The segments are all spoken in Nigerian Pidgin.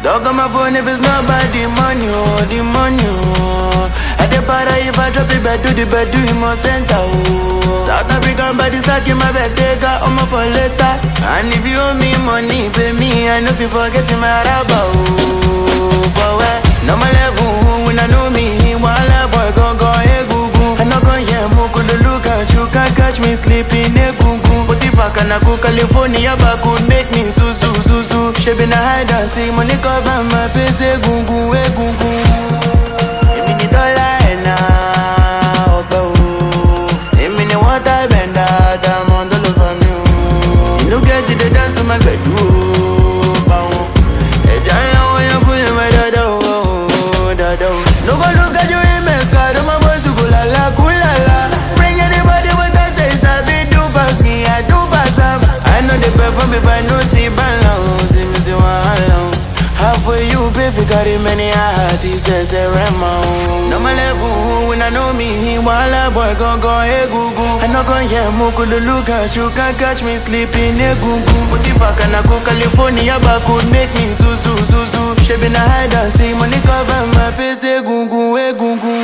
Dog on my phone if it's not about the money, oh, the money, oh. At the para if I drop it back to the bed, do him more center, oh. South African body stuck in my bed, take out on my for later. And if you owe me money, pay me, I know if you forget my rabba, oh. For where? No my level, when I know me, while I boy go, hey, goo. I no go here, moko to look at you, can't catch me sleeping, hey, goo. But if I can go California, back could make me su. She been a hide and seek money cover my face, hey, goo. Give me the dollar and now, give me the water bend out, I'm on the love of you. You know, guys, you dance to my bedroom. No go look at your image, cause my boys who go la la, cool la la. Bring anybody with us, say, sabi do pass me, I do pass up. I know they perform if I know see balance, see me see one. Half for you, baby, carry many artists, they say Remo. No my level, when I know me, while a boy go, hey, goo. I no go here, moko to look at you, can't catch me sleeping, hey, goo. But if I can go California, back could make me su. She been a hide and seek money cover my face, hey, goo. Hey,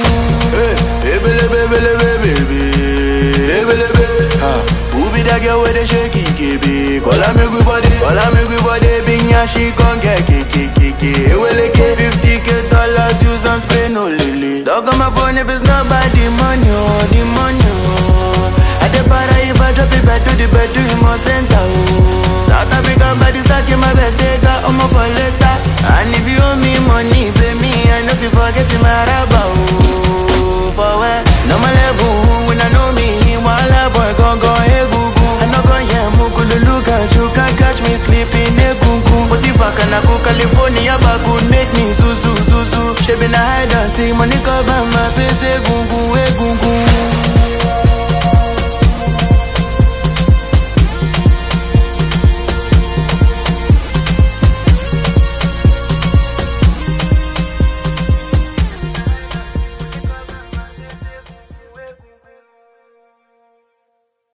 baby, ha. Who be that girl with the shaky KB? Call her me good body, big ya she gon' get kiki. Well, 50K dollars, use and spend no lily. Dog on my phone if it's not about the money, oh, the money, oh. At the para if I drop it back to the bed, do him more center, oh. South African body stuck in my bed, take out on my for later. And if you owe me money, pay me, I know if you forget my rabba, oh. For where? No my level, when I know me, while a boy go, hey, goo. I no go here, moko to look at you, can't catch me sleeping, hey, goo. But if I can go California, back could make me su. She been a hide and seek money cover my face.